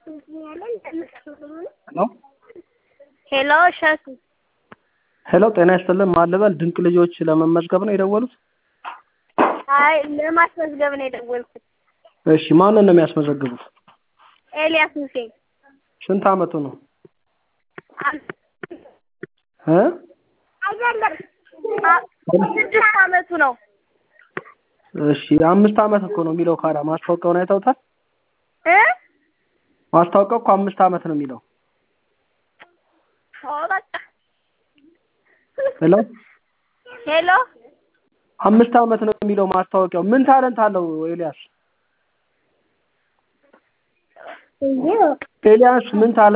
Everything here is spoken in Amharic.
ሄሎ ሄሎ ሸቱ ሄሎ ጤና ይስጥልን ማለበል ድንቅ ልጆች ለመመዝገብ ነው የደወሉት? አይ ለማስመዝገብ ነው የደወልኩት። እሺ ማንን ነው የሚያስመዘግቡት? ኤልያስ ሁሴን። ስንት አመቱ ነው? አይደለም 6 አመቱ ነው። እሺ 5 አመት እኮ ነው የሚለው ካላ ማስታወቂያውን አይተውታል? ማስታወቂያው እኮ 5 አመት ነው የሚለው። በቃ ሄሎ ሄሎ 5 አመት ነው የሚለው ማስታወቂያው። ምን ታለንት አለው ኤልያስ? ኤልያስ ምን ታለንት